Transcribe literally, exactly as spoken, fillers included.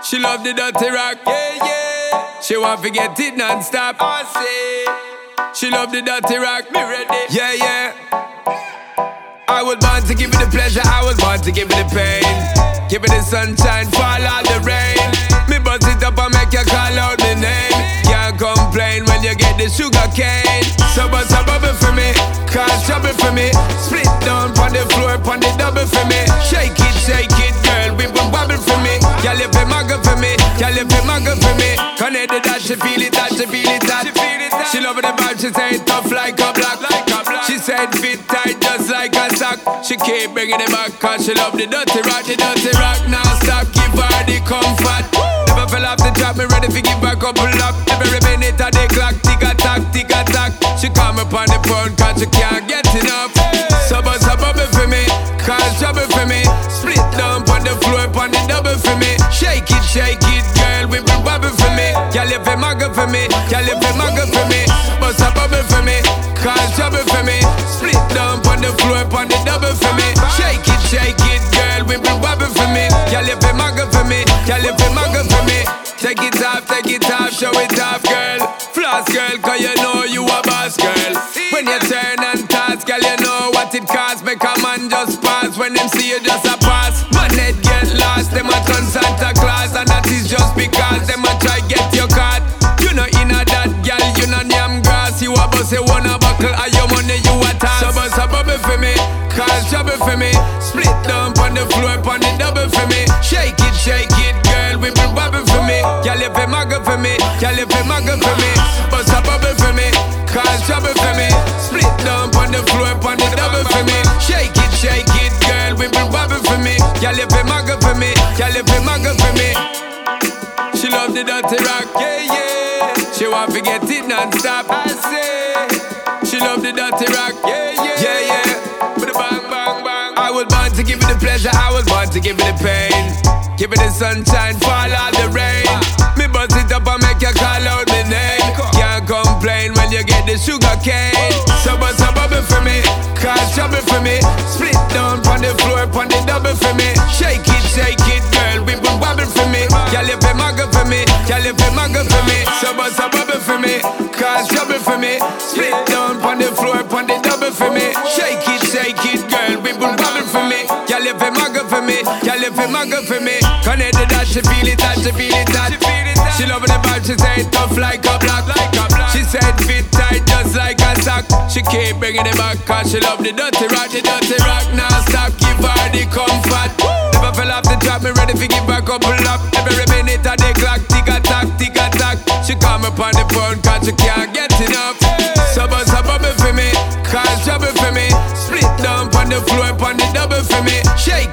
She love the dirty rock, yeah, yeah. She want to get it non-stop. I say, she love the dirty rock, me ready, yeah, yeah. I was born to give you the pleasure, I was born to give you the pain. Give it the sunshine, fall out the rain. Me bust it up and make you call out the name. Can't complain when you get the sugar cane. So bust a bubble for me, cause trouble for me. Split down on the floor, on the double for me. Shake it, shake it, girl, wibble wobble for me. Y'all if it muggle for me, y'all if it muggle for me. Connect the that, she feel it, that, she feel it, that. She love the vibe, she say it tough like a block. She said fit tight just like a sock. She keep bringing it back cause she love the dirty rock, the dirty rock. Now stop, give her the comfort. Never fell off the track, me ready to give her a couple up. Every minute of the clock, tick a tack, tick a tack. She come up on the phone cause she can't get enough. So bust a bubble for me, cause trouble for me. Split down on the floor, on the double for me. Shake it, shake it, girl, wibble wobble for me. Y'all if it muggle for me, y'all if it muggle for me. Bust a bubble for me, cause trouble for me. Split down on the floor, on the double for me. Shake it, shake it, girl, wibble wobble for me. Y'all if it muggle for me, y'all if it muggle for me. Take it off, take it off, show it off, girl. Floss, girl, cause you know you a boss, girl. When you turn and toss, girl, you know what it costs. Make a man just pass when them see you just a pass. Man head get lost, them a turn Santa Claus. And that is just because them a try get your card. You know inna that, girl, you know damn grass. You a bust, you wanna buckle, and your money you a toss. So bust a bubble for me, cause trouble for me. Split down on the floor, on the double for me. Shake it, shake it, girl, wibble wobble for me. Y'all if it muggle for me, y'all if it muggle for me. Bust a bubble for me, cause trouble for me. Split down on the floor, on the double for me. Shake it, shake it, girl, wibble wobble for me. Y'all if it muggle for me, y'all if it muggle for me. She love the dirty rock, yeah, yeah. She want to get it non-stop, I say. She love the dirty rock, yeah, yeah, yeah, yeah. With a bang, bang, bang. I was born to give you the pleasure, I was born to give you the pain. Give it the sunshine, fall out the rain. Me bust it up and make you call out my name. Can't complain when you get the sugar cane. So bust a bubble for me, cause trouble for me. Split down on the floor, on the double for me. Shake it, shake it, girl, wibble wobble for me. Y'all if it muggle for me, y'all if it muggle for me. So bust a bubble for me, cause trouble for me. Split down on the floor, on the double for me. Shake it, shake it, girl, wibble wobble for me. Y'all if it muggle for me, y'all if it muggle for me. Connect the that, she feel it, that she feel it, that. She love the vibe, she say it tough like a block. She said fit tight just like a sock. She keep bringing it back cause she love the dirty rock, the dirty rock. Now stop, give her the comfort. Never fell off the track, me ready to give her a couple up. Every minute of the clock, tick a tack, tick a tack. She come up on the phone cause she can't get enough. So bust a bubble for me, cause trouble for me. Split down on the floor, on the double for me. Shake